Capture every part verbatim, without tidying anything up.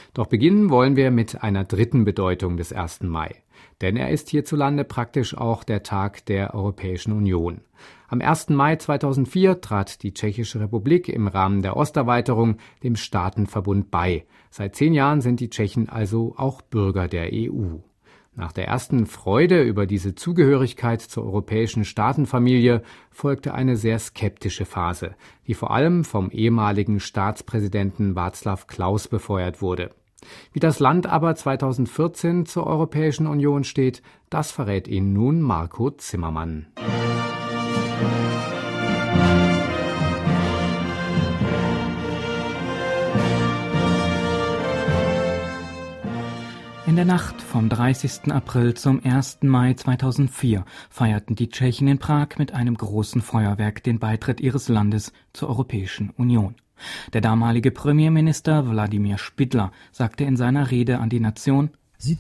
Doch beginnen wollen wir mit einer dritten Bedeutung des ersten Mai. Denn er ist hierzulande praktisch auch der Tag der Europäischen Union. Am ersten Mai zweitausendvier trat die Tschechische Republik im Rahmen der Osterweiterung dem Staatenverbund bei. Seit zehn Jahren sind die Tschechen also auch Bürger der E U. Nach der ersten Freude über diese Zugehörigkeit zur europäischen Staatenfamilie folgte eine sehr skeptische Phase, die vor allem vom ehemaligen Staatspräsidenten Václav Klaus befeuert wurde. Wie das Land aber zweitausendvierzehn zur Europäischen Union steht, das verrät Ihnen nun Marco Zimmermann. In der Nacht vom dreißigsten April zum ersten Mai zweitausendvier feierten die Tschechen in Prag mit einem großen Feuerwerk den Beitritt ihres Landes zur Europäischen Union. Der damalige Premierminister Wladimír Špidla sagte in seiner Rede an die Nation: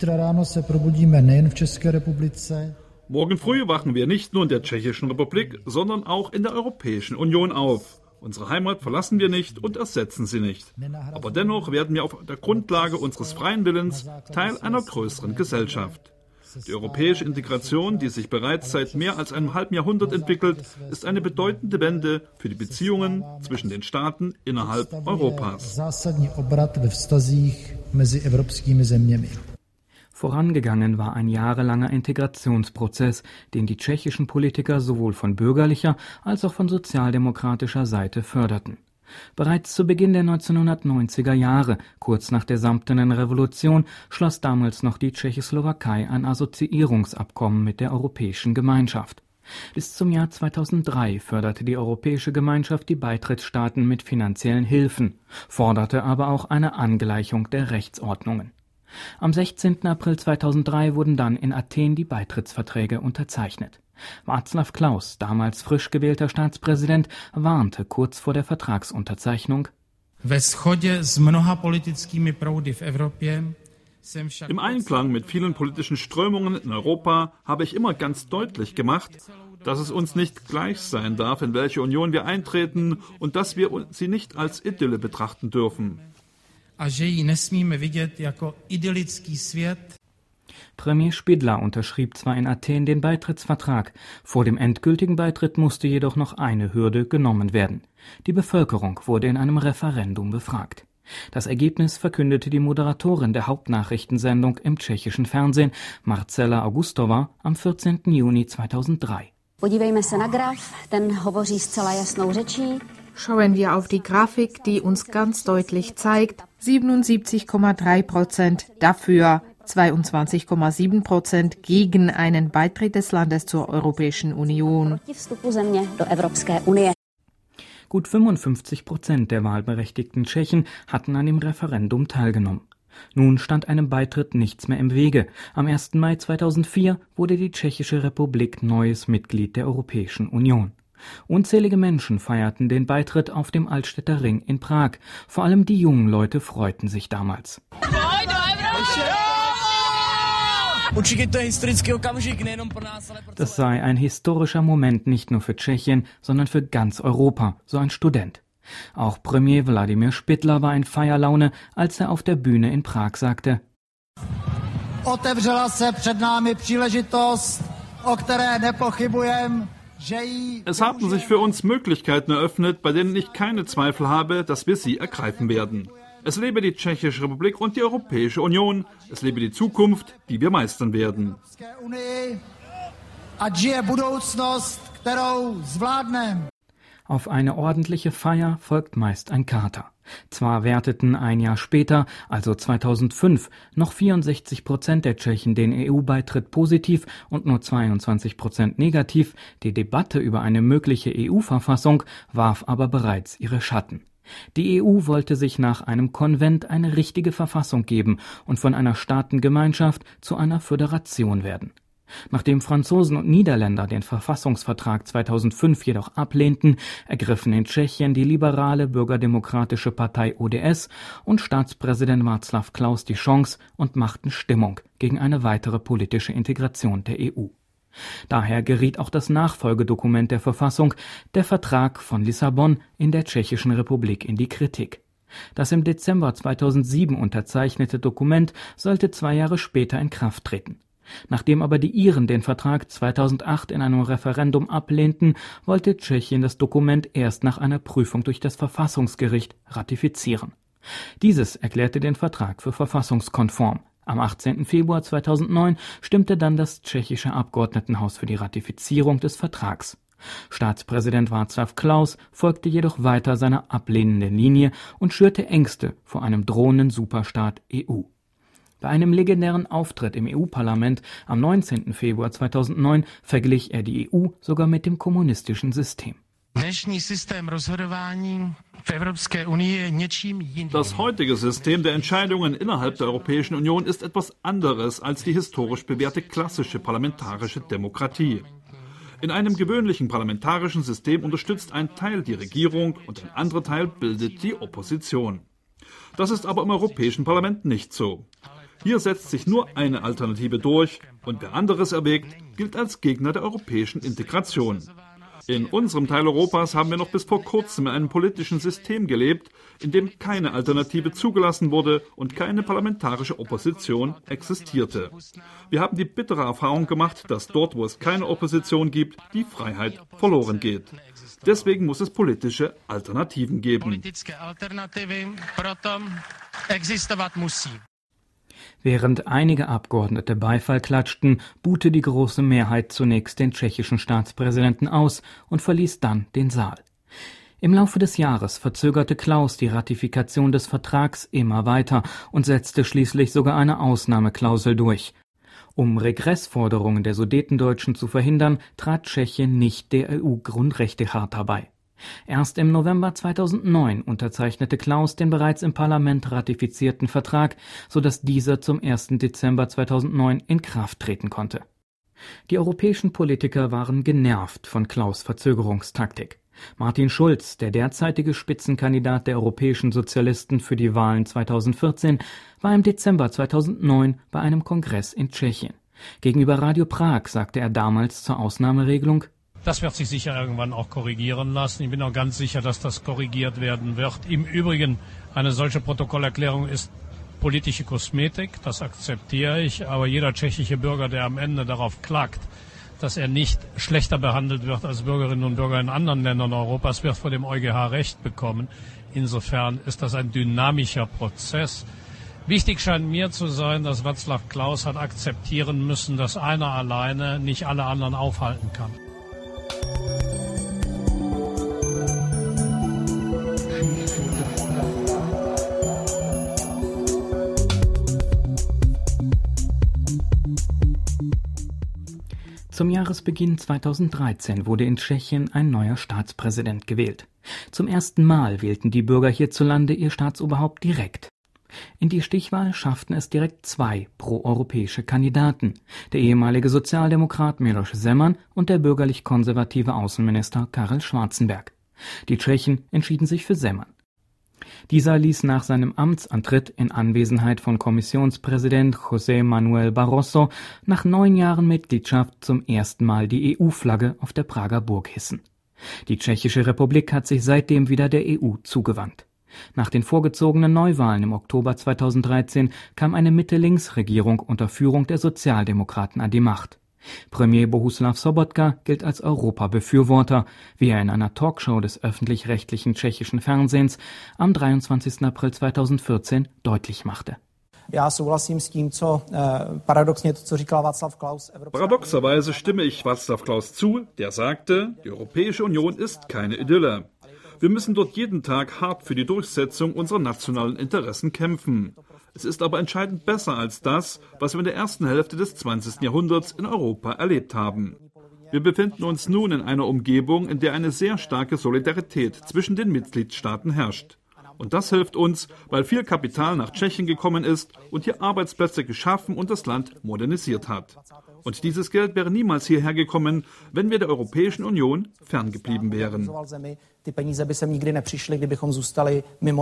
Morgen früh wachen wir nicht nur in der Tschechischen Republik, sondern auch in der Europäischen Union auf. Unsere Heimat verlassen wir nicht und ersetzen sie nicht. Aber dennoch werden wir auf der Grundlage unseres freien Willens Teil einer größeren Gesellschaft. Die europäische Integration, die sich bereits seit mehr als einem halben Jahrhundert entwickelt, ist eine bedeutende Wende für die Beziehungen zwischen den Staaten innerhalb Europas. Vorangegangen war ein jahrelanger Integrationsprozess, den die tschechischen Politiker sowohl von bürgerlicher als auch von sozialdemokratischer Seite förderten. Bereits zu Beginn der neunzehnhundertneunziger Jahre, kurz nach der Samtenen Revolution, schloss damals noch die Tschechoslowakei ein Assoziierungsabkommen mit der Europäischen Gemeinschaft. Bis zum Jahr zweitausenddrei förderte die Europäische Gemeinschaft die Beitrittsstaaten mit finanziellen Hilfen, forderte aber auch eine Angleichung der Rechtsordnungen. Am sechzehnten April zweitausenddrei wurden dann in Athen die Beitrittsverträge unterzeichnet. Václav Klaus, damals frisch gewählter Staatspräsident, warnte kurz vor der Vertragsunterzeichnung: Im Einklang mit vielen politischen Strömungen in Europa habe ich immer ganz deutlich gemacht, dass es uns nicht gleich sein darf, in welche Union wir eintreten, und dass wir sie nicht als Idylle betrachten dürfen. Premier Špidla unterschrieb zwar in Athen den Beitrittsvertrag, vor dem endgültigen Beitritt musste jedoch noch eine Hürde genommen werden. Die Bevölkerung wurde in einem Referendum befragt. Das Ergebnis verkündete die Moderatorin der Hauptnachrichtensendung im tschechischen Fernsehen, Marcela Augustová, am vierzehnten Juni zweitausenddrei. Schauen wir auf die Grafik, die uns ganz deutlich zeigt: siebenundsiebzig Komma drei Prozent dafür, zweiundzwanzig Komma sieben Prozent gegen einen Beitritt des Landes zur Europäischen Union. Gut fünfundfünfzig Prozent der wahlberechtigten Tschechen hatten an dem Referendum teilgenommen. Nun stand einem Beitritt nichts mehr im Wege. Am ersten Mai zweitausendvier wurde die Tschechische Republik neues Mitglied der Europäischen Union. Unzählige Menschen feierten den Beitritt auf dem Altstädter Ring in Prag. Vor allem die jungen Leute freuten sich damals. Das sei ein historischer Moment nicht nur für Tschechien, sondern für ganz Europa, so ein Student. Auch Premier Wladimír Špidla war in Feierlaune, als er auf der Bühne in Prag sagte: Otevřela se před námi příležitost, o které nepochybujem. Es haben sich für uns Möglichkeiten eröffnet, bei denen ich keine Zweifel habe, dass wir sie ergreifen werden. Es lebe die Tschechische Republik und die Europäische Union. Es lebe die Zukunft, die wir meistern werden. Auf eine ordentliche Feier folgt meist ein Kater. Zwar werteten ein Jahr später, also zweitausendfünf, noch vierundsechzig Prozent der Tschechen den E U-Beitritt positiv und nur zweiundzwanzig Prozent negativ, die Debatte über eine mögliche E U-Verfassung warf aber bereits ihre Schatten. Die E U wollte sich nach einem Konvent eine richtige Verfassung geben und von einer Staatengemeinschaft zu einer Föderation werden. Nachdem Franzosen und Niederländer den Verfassungsvertrag zweitausendfünf jedoch ablehnten, ergriffen in Tschechien die liberale bürgerdemokratische Partei O D S und Staatspräsident Václav Klaus die Chance und machten Stimmung gegen eine weitere politische Integration der E U. Daher geriet auch das Nachfolgedokument der Verfassung, der Vertrag von Lissabon, in der Tschechischen Republik in die Kritik. Das im Dezember zweitausendsieben unterzeichnete Dokument sollte zwei Jahre später in Kraft treten. Nachdem aber die Iren den Vertrag zweitausendacht in einem Referendum ablehnten, wollte Tschechien das Dokument erst nach einer Prüfung durch das Verfassungsgericht ratifizieren. Dieses erklärte den Vertrag für verfassungskonform. Am achtzehnten Februar zweitausendneun stimmte dann das tschechische Abgeordnetenhaus für die Ratifizierung des Vertrags. Staatspräsident Václav Klaus folgte jedoch weiter seiner ablehnenden Linie und schürte Ängste vor einem drohenden Superstaat E U. Bei einem legendären Auftritt im E U-Parlament am neunzehnten Februar zweitausendneun verglich er die E U sogar mit dem kommunistischen System. Das heutige System der Entscheidungen innerhalb der Europäischen Union ist etwas anderes als die historisch bewährte klassische parlamentarische Demokratie. In einem gewöhnlichen parlamentarischen System unterstützt ein Teil die Regierung und ein anderer Teil bildet die Opposition. Das ist aber im Europäischen Parlament nicht so. Hier setzt sich nur eine Alternative durch und wer anderes erwägt, gilt als Gegner der europäischen Integration. In unserem Teil Europas haben wir noch bis vor kurzem in einem politischen System gelebt, in dem keine Alternative zugelassen wurde und keine parlamentarische Opposition existierte. Wir haben die bittere Erfahrung gemacht, dass dort, wo es keine Opposition gibt, die Freiheit verloren geht. Deswegen muss es politische Alternativen geben. Während einige Abgeordnete Beifall klatschten, buhte die große Mehrheit zunächst den tschechischen Staatspräsidenten aus und verließ dann den Saal. Im Laufe des Jahres verzögerte Klaus die Ratifikation des Vertrags immer weiter und setzte schließlich sogar eine Ausnahmeklausel durch. Um Regressforderungen der Sudetendeutschen zu verhindern, trat Tschechien nicht der E U-Grundrechtecharta bei. Erst im November zweitausendneun unterzeichnete Klaus den bereits im Parlament ratifizierten Vertrag, sodass dieser zum ersten Dezember zweitausendneun in Kraft treten konnte. Die europäischen Politiker waren genervt von Klaus' Verzögerungstaktik. Martin Schulz, der derzeitige Spitzenkandidat der europäischen Sozialisten für die Wahlen zweitausendvierzehn, war im Dezember zweitausendneun bei einem Kongress in Tschechien. Gegenüber Radio Prag sagte er damals zur Ausnahmeregelung: Das wird sich sicher irgendwann auch korrigieren lassen. Ich bin auch ganz sicher, dass das korrigiert werden wird. Im Übrigen, eine solche Protokollerklärung ist politische Kosmetik, das akzeptiere ich. Aber jeder tschechische Bürger, der am Ende darauf klagt, dass er nicht schlechter behandelt wird als Bürgerinnen und Bürger in anderen Ländern Europas, wird vor dem EuGH Recht bekommen. Insofern ist das ein dynamischer Prozess. Wichtig scheint mir zu sein, dass Václav Klaus hat akzeptieren müssen, dass einer alleine nicht alle anderen aufhalten kann. Zum Jahresbeginn zweitausenddreizehn wurde in Tschechien ein neuer Staatspräsident gewählt. Zum ersten Mal wählten die Bürger hierzulande ihr Staatsoberhaupt direkt. In die Stichwahl schafften es direkt zwei proeuropäische Kandidaten, der ehemalige Sozialdemokrat Miloš Zeman und der bürgerlich-konservative Außenminister Karel Schwarzenberg. Die Tschechen entschieden sich für Zeman. Dieser ließ nach seinem Amtsantritt in Anwesenheit von Kommissionspräsident José Manuel Barroso nach neun Jahren Mitgliedschaft zum ersten Mal die E U-Flagge auf der Prager Burg hissen. Die Tschechische Republik hat sich seitdem wieder der E U zugewandt. Nach den vorgezogenen Neuwahlen im Oktober zweitausenddreizehn kam eine Mitte-Links-Regierung unter Führung der Sozialdemokraten an die Macht. Premier Bohuslav Sobotka gilt als Europabefürworter, wie er in einer Talkshow des öffentlich-rechtlichen tschechischen Fernsehens am dreiundzwanzigsten April zweitausendvierzehn deutlich machte. Paradoxerweise stimme ich Václav Klaus zu, der sagte, die Europäische Union ist keine Idylle. Wir müssen dort jeden Tag hart für die Durchsetzung unserer nationalen Interessen kämpfen. Es ist aber entscheidend besser als das, was wir in der ersten Hälfte des zwanzigsten Jahrhunderts in Europa erlebt haben. Wir befinden uns nun in einer Umgebung, in der eine sehr starke Solidarität zwischen den Mitgliedstaaten herrscht. Und das hilft uns, weil viel Kapital nach Tschechien gekommen ist und hier Arbeitsplätze geschaffen und das Land modernisiert hat. Und dieses Geld wäre niemals hierher gekommen, wenn wir der Europäischen Union ferngeblieben wären.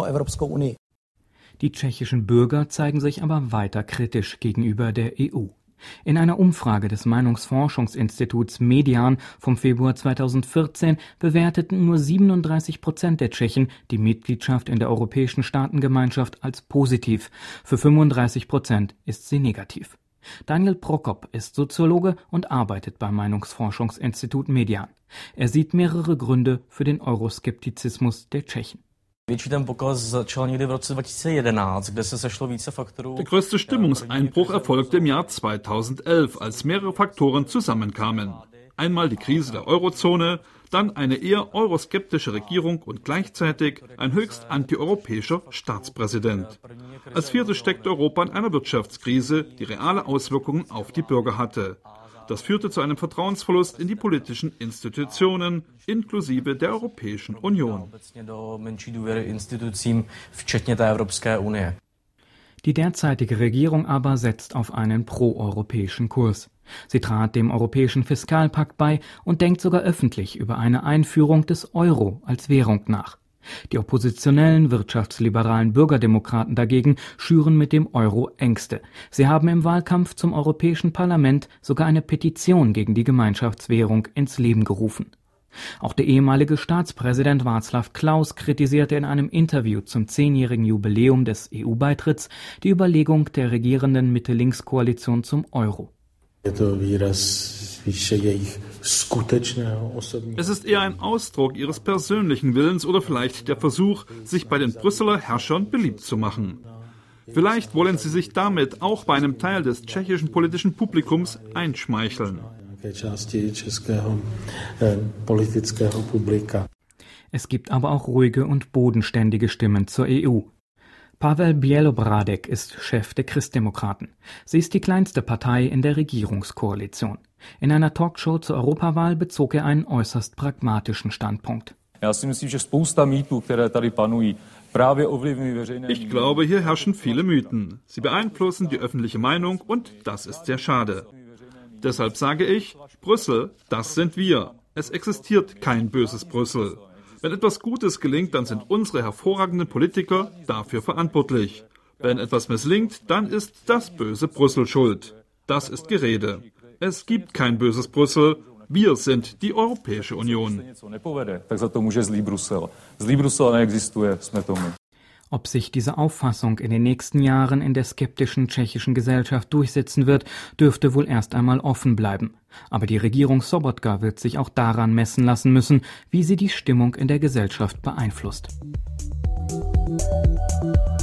Die tschechischen Bürger zeigen sich aber weiter kritisch gegenüber der E U. In einer Umfrage des Meinungsforschungsinstituts Median vom Februar zweitausendvierzehn bewerteten nur siebenunddreißig Prozent der Tschechen die Mitgliedschaft in der Europäischen Staatengemeinschaft als positiv. Für fünfunddreißig Prozent ist sie negativ. Daniel Prokop ist Soziologe und arbeitet beim Meinungsforschungsinstitut Median. Er sieht mehrere Gründe für den Euroskeptizismus der Tschechen. Der größte Stimmungseinbruch erfolgte im Jahr zweitausendelf, als mehrere Faktoren zusammenkamen. Einmal die Krise der Eurozone, dann eine eher euroskeptische Regierung und gleichzeitig ein höchst antieuropäischer Staatspräsident. Als viertes steckt Europa in einer Wirtschaftskrise, die reale Auswirkungen auf die Bürger hatte. Das führte zu einem Vertrauensverlust in die politischen Institutionen, inklusive der Europäischen Union. Die derzeitige Regierung aber setzt auf einen proeuropäischen Kurs. Sie trat dem Europäischen Fiskalpakt bei und denkt sogar öffentlich über eine Einführung des Euro als Währung nach. Die oppositionellen wirtschaftsliberalen Bürgerdemokraten dagegen schüren mit dem Euro Ängste. Sie haben im Wahlkampf zum Europäischen Parlament sogar eine Petition gegen die Gemeinschaftswährung ins Leben gerufen. Auch der ehemalige Staatspräsident Václav Klaus kritisierte in einem Interview zum zehnjährigen Jubiläum des E U-Beitritts die Überlegung der regierenden Mitte-Links-Koalition zum Euro. Es ist eher ein Ausdruck ihres persönlichen Willens oder vielleicht der Versuch, sich bei den Brüsseler Herrschern beliebt zu machen. Vielleicht wollen sie sich damit auch bei einem Teil des tschechischen politischen Publikums einschmeicheln. Es gibt aber auch ruhige und bodenständige Stimmen zur E U. Pavel Bělobrádek ist Chef der Christdemokraten. Sie ist die kleinste Partei in der Regierungskoalition. In einer Talkshow zur Europawahl bezog er einen äußerst pragmatischen Standpunkt. Ich glaube, hier herrschen viele Mythen. Sie beeinflussen die öffentliche Meinung und das ist sehr schade. Deshalb sage ich, Brüssel, das sind wir. Es existiert kein böses Brüssel. Wenn etwas Gutes gelingt, dann sind unsere hervorragenden Politiker dafür verantwortlich. Wenn etwas misslingt, dann ist das böse Brüssel schuld. Das ist Gerede. Es gibt kein böses Brüssel. Wir sind die Europäische Union. Ob sich diese Auffassung in den nächsten Jahren in der skeptischen tschechischen Gesellschaft durchsetzen wird, dürfte wohl erst einmal offen bleiben. Aber die Regierung Sobotka wird sich auch daran messen lassen müssen, wie sie die Stimmung in der Gesellschaft beeinflusst.